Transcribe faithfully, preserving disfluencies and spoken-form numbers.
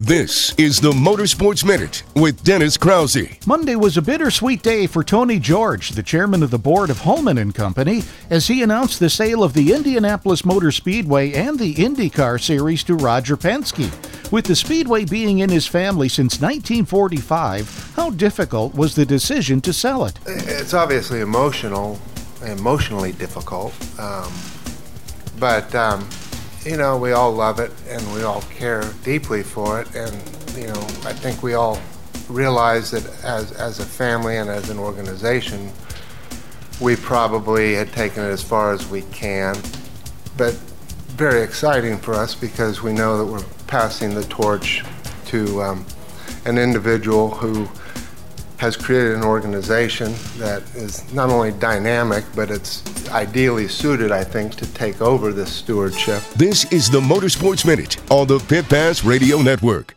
This is the Motorsports Minute with Dennis Krause. Monday was a bittersweet day for Tony George, the chairman of the board of Holman and Company, as he announced the sale of the Indianapolis Motor Speedway and the IndyCar Series to Roger Penske. With the Speedway being in his family since nineteen forty-five, how difficult was the decision to sell it? It's obviously emotional, emotionally difficult, um, but um, you know, we all love it and we all care deeply for it, and you know, I think we all realize that as as a family and as an organization, we probably had taken it as far as we can, but very exciting for us because we know that we're passing the torch to um, an individual who has created an organization that is not only dynamic, but it's ideally suited, I think, to take over this stewardship. This is the Motorsports Minute on the Pit Pass Radio Network.